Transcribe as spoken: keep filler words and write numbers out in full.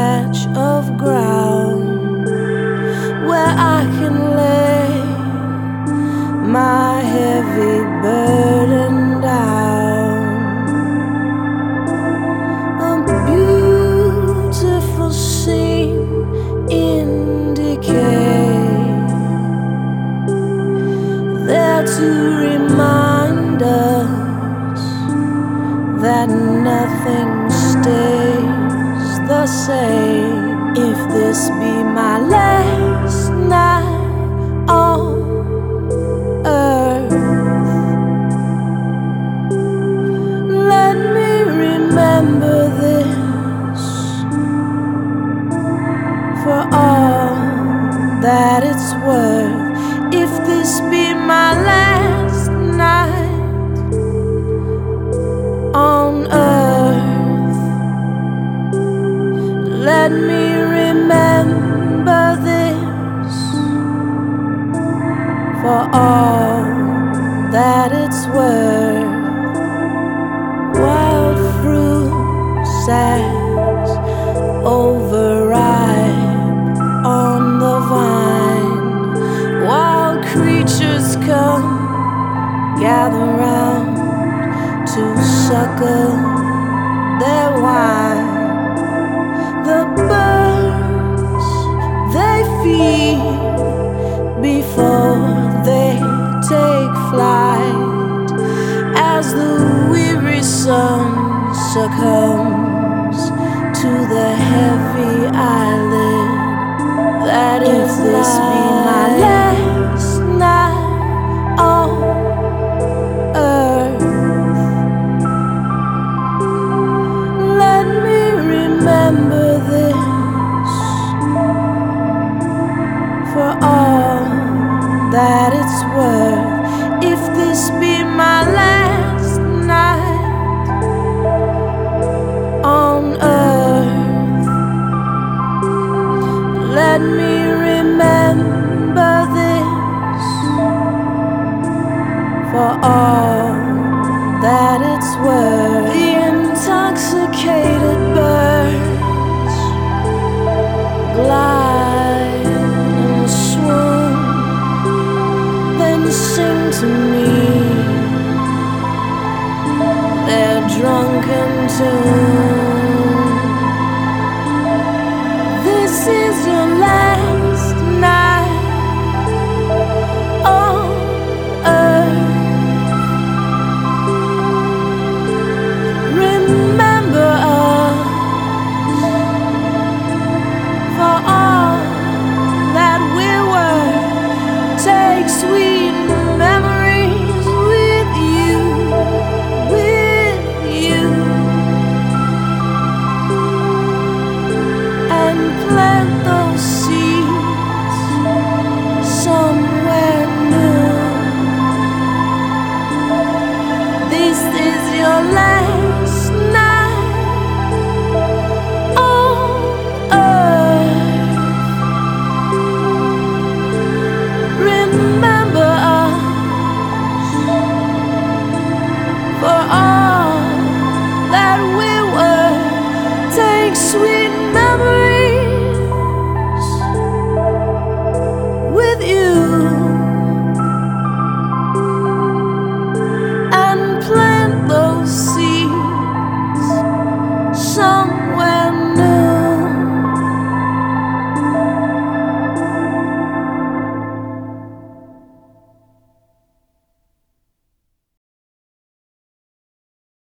patch of ground where I can lay my heavy burden down. A beautiful scene in decay, there to remind us that nothing stays the same. If this be my last night on earth, let me remember this for all that it's worth. If this be my last night on earth, let me remember this for all that it's worth. Wild fruit as overripe on the vine, wild creatures come gather round to suckle their wine. The birds, they feed before they take flight, as the weary sun succumbs to the heavy eyelid. That if this be my last night on earth, let me remember this for all that it's worth. If this be my last night on earth, let me remember this for all that it's worth. The intoxicated birds glide and swoon, then sing to me their drunken tune. This is your last night on earth. Remember us for all that we were. Take sweet memories with you, with you, and plant those seeds somewhere new. This is your last night on earth. Remember us for all that we were. Take sweet